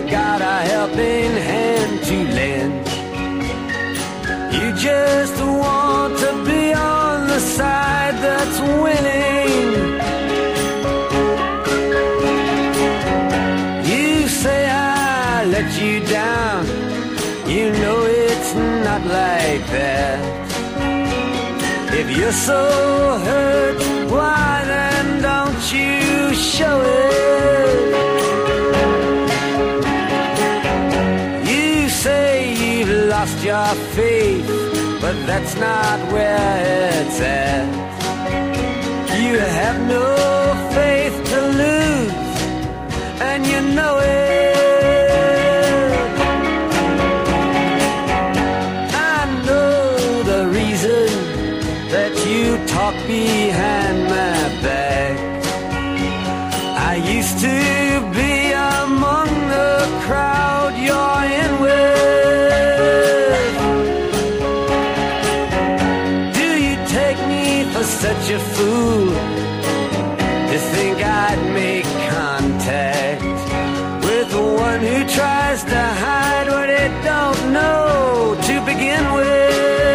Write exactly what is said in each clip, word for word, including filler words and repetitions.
got a helping hand to lend. You just want to be on the side that's winning. You say I let you down, you know it's not like that. If you're so hurt, why then don't you show it? You say you've lost your faith, but that's not where it's at. You have no faith to lose, and you know it. I know the reason that you talk behind my back. I used to be among the crowd you're in with. Do you take me for such a fool to think I'd make contact with the one who tries to hide what it don't know to begin with?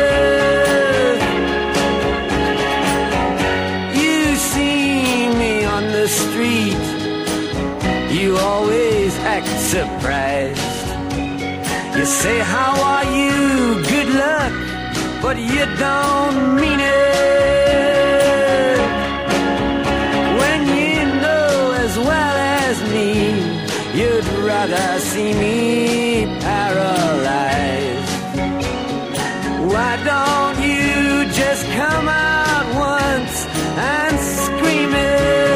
Street, you always act surprised. You say, how are you, good luck, but you don't mean it. When you know as well as me, you'd rather see me paralyzed. Why don't you just come out once and scream it?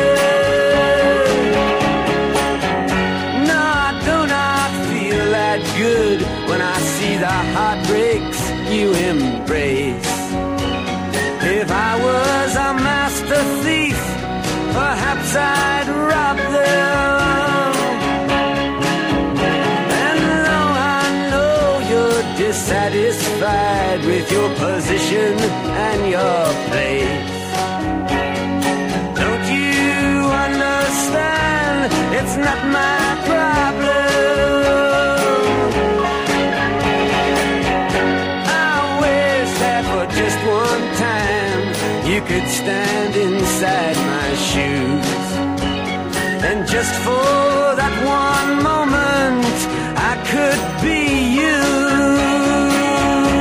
Good when I see the heartbreaks you embrace. If I was a master thief, perhaps I'd rob them. And though I know you're dissatisfied with your position and your place, don't you understand it's not my problem? Just one time you could stand inside my shoes, and just for that one moment I could be you.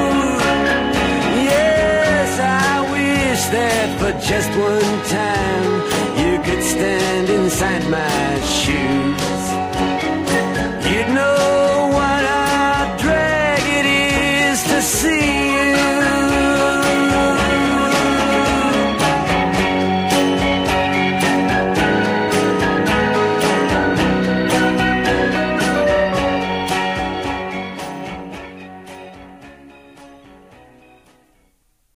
Yes, I wish that for just one time